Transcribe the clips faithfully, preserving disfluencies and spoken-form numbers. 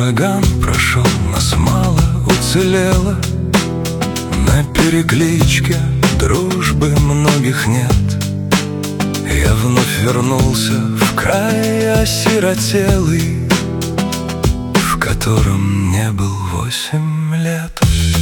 ураган прошел, нас мало уцелело. На перекличке дружбы многих нет. Я вновь вернулся в край осиротелый, в котором не был восемь лет.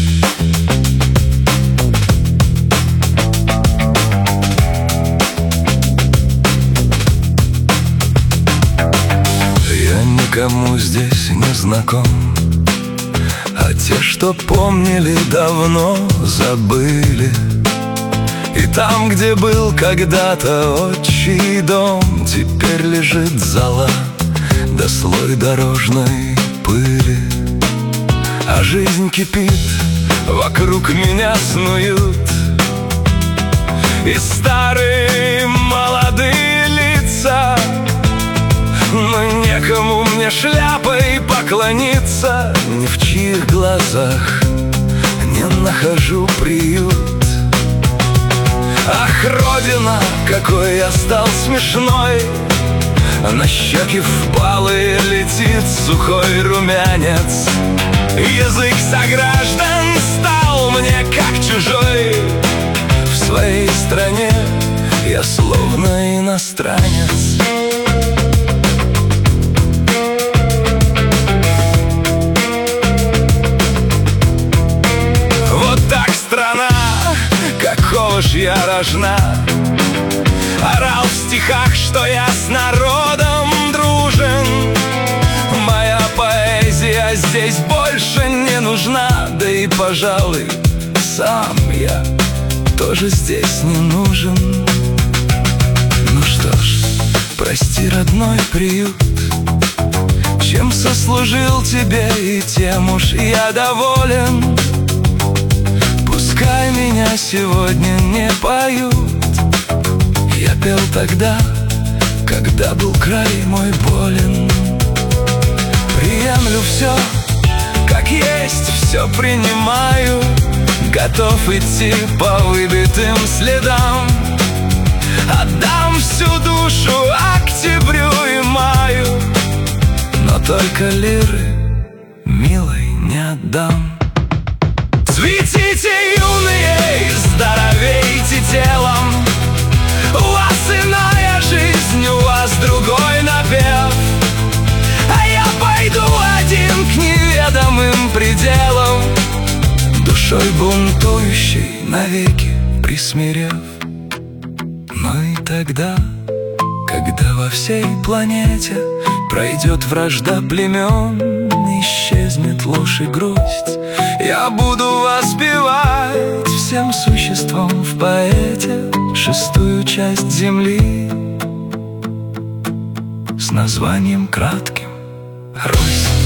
Я никому здесь не знаком, а те, что помнили, давно забыли. И там, где был когда-то отчий дом, теперь лежит зола да слой дорожной пыли. А жизнь кипит, вокруг меня снуют и старые молодые лица. Но некому мне шляпой поклониться, ни в чьих глазах не нахожу приют. Ах, Родина, какой я стал смешной! На щеки впалые летит сухой румянец. Язык сограждан стал мне как чужой. В своей стране я словно иностранец. Вот так страна, какого ж я рожна. Орал в стихах, что я с народом дружен. Моя поэзия здесь больше не нужна. Да и, пожалуй, сам я тоже здесь не нужен. Ну что ж, прости, родной приют, чем сослужил тебе, и тем уж я доволен. Пускай меня сегодня не поют. Я пел тогда, когда был край мой болен. Приемлю все, как есть, все принимаю. Готов идти по выбитым следам. Отдам всю душу октябрю и маю, но только лиры милой не отдам. Цветите, юные, и здоровейте телом. У вас иная жизнь, у вас другой напев. А я пойду один к неведомым пределам, душой бунтующей навеки присмирев. Но и тогда, когда во всей планете пройдет вражда племен, исчезнет ложь и грусть, я буду воспевать всем существам в поэте шестую часть земли с названием кратким «Русь».